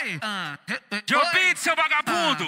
Joe Beat, seu vagabundo.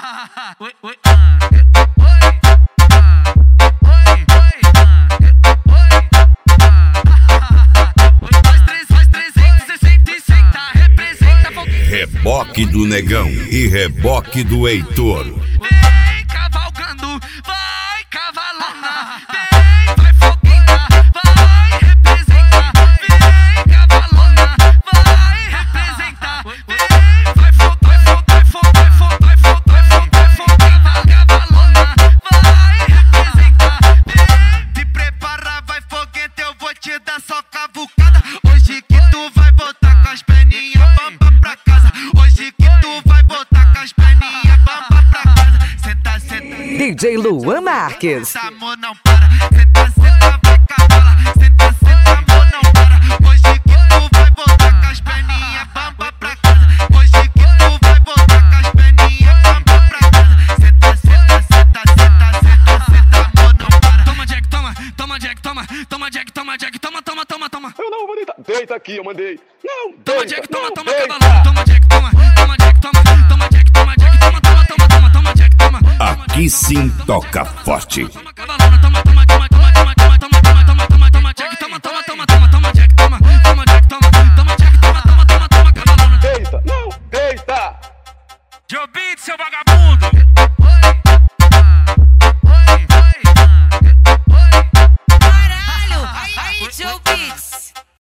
Reboque do Negão e reboque do Heitor. Vem cavalgando, vai cavalona. Vem, vai foguinha, vai representar. Vem cavalona, vai representar. Vem, vai fogo, vai fogo, vai fogo, vai fogo, vai fogo, vai fogo, vai fogo. Cavalona, vai representar. Vem, te prepara, vai foguenta, eu vou te dar só cavucada. Hoje que tu vai voltar com as perninhas bamba pra casa. Hoje que tu vai voltar com as perninhas bamba pra casa. Senta, senta. DJ Luan Marques. Amor não para. Senta, senta, vai cavala. Senta, senta, amor não para. Hoje que tu vai voltar com as perninhas bamba pra casa. Hoje que tu vai voltar com as perninhas bamba pra casa. Senta, senta, senta, senta, senta, senta, amor não para. Toma Jack, toma, toma Jack, toma, toma Jack, toma Jack, toma, toma, toma, toma. Eu não vou deitar. Deita aqui, eu mandei. Não, Toma deita, Jack, toma, não, toma deita. cavalão. Toma Jack, toma, toma Jack, toma, toma Jack, toma Jack, toma, toma, toma, toma, toma Jack, toma. Aqui sim toca forte.